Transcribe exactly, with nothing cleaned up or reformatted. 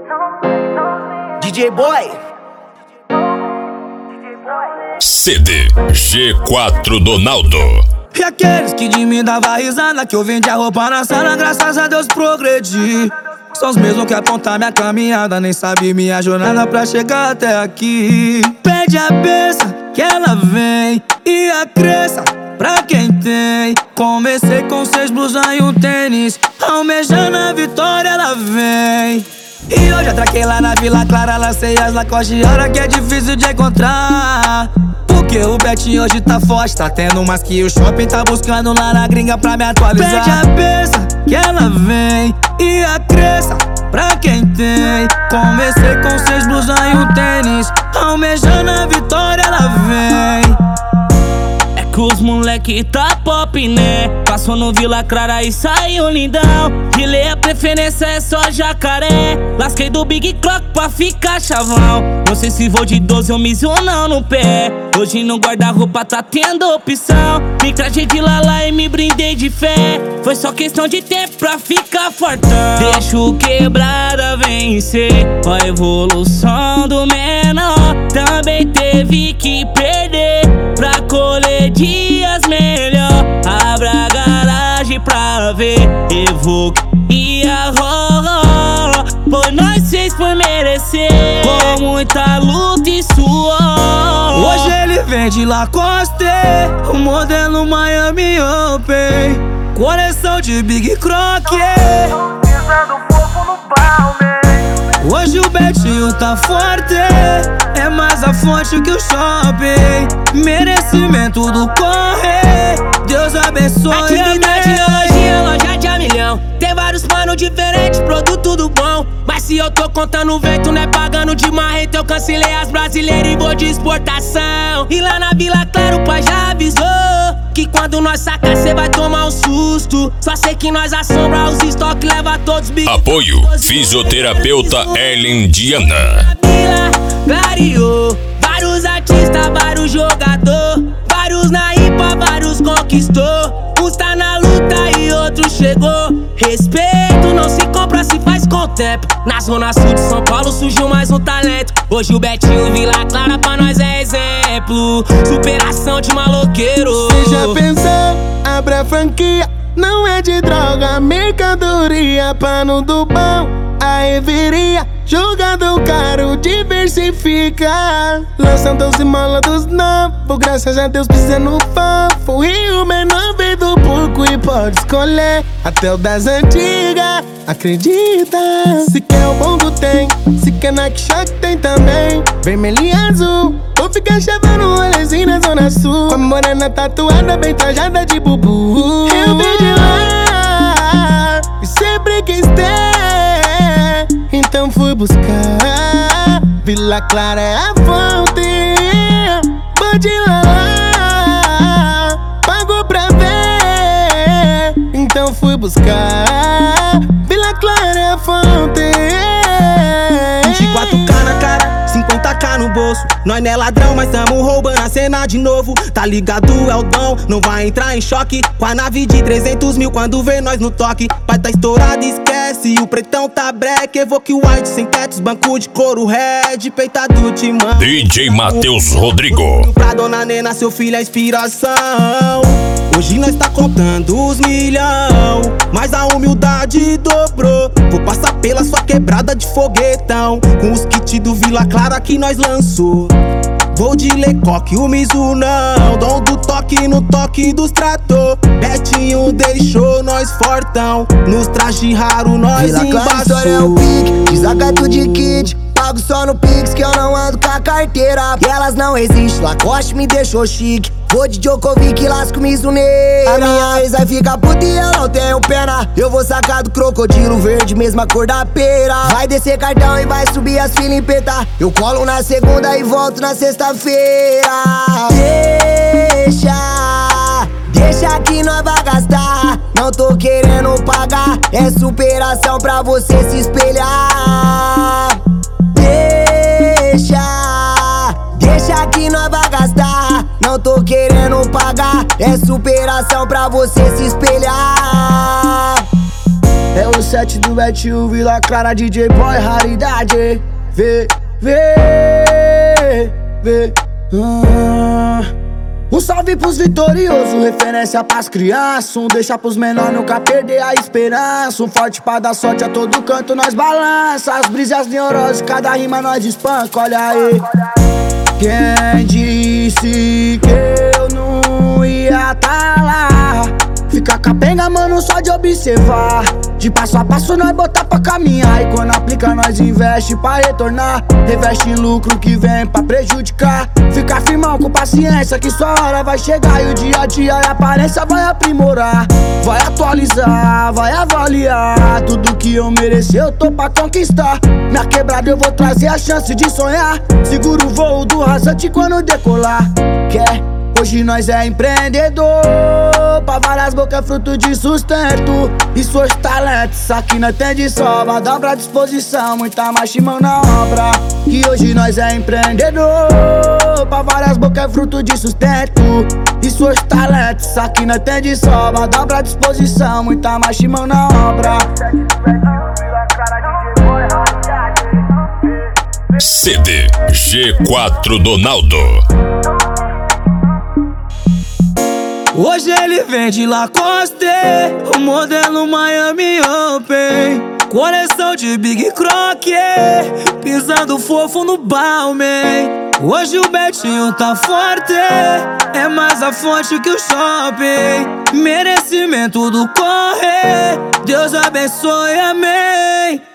D J Boy. C D G quatro Donaldo. E aqueles que de mim dava risada, que eu vendi a roupa na sala, graças a Deus progredi. São os mesmos que apontar minha caminhada, nem sabe minha jornada pra chegar até aqui. Pede a benção que ela vem e a cresça pra quem tem. Comecei com seis blusas e um tênis, almejando a vitória ela vem. E hoje atraquei lá na Vila Clara, lancei as Lacoste, hora que é difícil de encontrar. Porque o Betinho hoje tá forte, tá tendo mais que o shopping, tá buscando lá na gringa pra me atualizar. Pede a benção que ela vem e a cresça pra quem tem. Comecei com seis blusas e um tênis, almejando a vitória ela vem. Os moleque tá pop, né? Passou no Vila Clara e saiu lindão. De lei a preferência é só jacaré. Lasquei do Big Croc pra ficar chavão. Não sei se vou de doze ou miso não no pé. Hoje no guarda-roupa tá tendo opção. Me trajei de lala e me brindei de fé. Foi só questão de tempo pra ficar fortão. Deixo quebrada vencer. Ó a evolução do menor. Também teve que perder pra colher dias melhor. Abra a garagem pra ver Evoque e a Ró. Por nós fez por merecer, com muita luta e suor. Hoje ele vem de Lacoste, o modelo Miami Open, coleção de Big Croc. Pisando fofo no palme. Hoje o Betinho tá forte, é mais a fonte que o shopping. Merecimento do corre, Deus abençoe. Atividade na lojinha, loja de a milhão. Tem vários panos diferentes, produto tudo bom. Mas se eu tô contando o vento, não é pagando de marreta. Eu cancelei as brasileiras e vou de exportação. E lá na Vila Clara o pai já avisou que quando nós sacar cê vai tomar um susto. Só sei que nós assombra os estoques, leva todos big. Apoio fisioterapeuta Ellen Diana. Vila clareou, vários artistas, vários jogador, vários na ripa, vários conquistou. Uns tá na luta e outros chegou. Respeito não se compra, se faz com o tempo. Na zona sul de São Paulo surgiu mais um talento. Hoje o Betinho em Vila Clara pra nós é exemplo. Superação de maloqueiro. Cê já pensou? Abre a franquia. Não é de droga, mercadoria, pano do bom, a reveria, jogador caro, diversifica. Lançando os molas novos, graças a Deus pisando fofo. E o menor veio do pouco e pode escolher até o das antigas, acredita. Se quer o bongo tem, se quer Nike Shock tem também. Vermelho e azul, vou ficar chavando um rolezinho na zona sul. Com a morena tatuada, bem trajada de bubu. Eu vim de lá e sempre quis ter, então fui buscar. Vila Clara é a fonte, pode ir lá, pagou pra ver, então fui buscar. Vila Clara é a fonte. vinte e quatro K na cara, cinquenta K no bolso. Nós não é ladrão, mas tamo roubando a cena de novo. Tá ligado, é o dom, não vai entrar em choque com a nave de trezentos mil quando vê nós no toque. Pai tá estourado, esquece, o pretão tá breque. Evoque white, sem tetos, banco de couro red, peitado de mão. D J Matheus Rodrigo. Pra dona Nena, seu filho é inspiração. Hoje nós tá contando os milhão, mas a humildade dobrou. Vou passar pela sua quebrada de foguetão, com os kits do Vila Clara que nós lançou. Vou de Lecoque, o Mizu não. Dom do toque no toque dos trator. Betinho deixou nós fortão, nos traje raro nós Vila Clara, história é o pique, desacato de kit. Pago só no Pix que eu não ando com a carteira. E elas não existem, Lacoste me deixou chique. Vou de Djokovic, lasco Mizuneira. A minha ex vai ficar puta e eu não tenho pena. Eu vou sacar do crocodilo verde, mesma cor da pera. Vai descer cartão e vai subir as filas em peta. Eu colo na segunda e volto na sexta-feira. Deixa, deixa que nós vai gastar. Não tô querendo pagar, é superação pra você se espelhar. Deixa, deixa que nós vai gastar. Não tô querendo pagar, é superação pra você se espelhar. É o set do Betinho, Vila Clara, D J Boy, raridade. Vê, vê, vê. Ah. Um salve pros vitoriosos, referência pras crianças. Um deixa pros menores nunca perder a esperança. Um forte pra dar sorte a todo canto, nós balança. As brisas neuroses, cada rima nós espanca, olha aí. Quem disse que eu não ia tá lá? Fica capenga, mano, só de observar. De passo a passo nós botar pra caminhar. E quando aplica nós investe pra retornar. Reveste em lucro que vem pra prejudicar. Fica firmão com paciência que sua hora vai chegar. E o dia a dia e a aparência vai aprimorar. Vai atualizar, vai avaliar. Tudo que eu mereci eu tô pra conquistar. Minha quebrada eu vou trazer a chance de sonhar. Seguro o voo do rasante quando decolar. Quer? Hoje nós é empreendedor. Pra várias bocas é fruto de sustento. E seus talentos, isso aqui não tem de sobra. Dobra a disposição, muita mais mão na obra. Que hoje nós é empreendedor. Pra várias bocas é fruto de sustento. E seus talentos, isso aqui não tem de sobra. Dobra a disposição, muita mais mão na obra. C D G quatro Donaldo. Hoje ele vende Lacoste, o modelo Miami Open. Coleção de Big Croc, pisando fofo no Balmain. Hoje o Betinho tá forte, é mais a fonte que o shopping. Merecimento do corre, Deus abençoe, amém.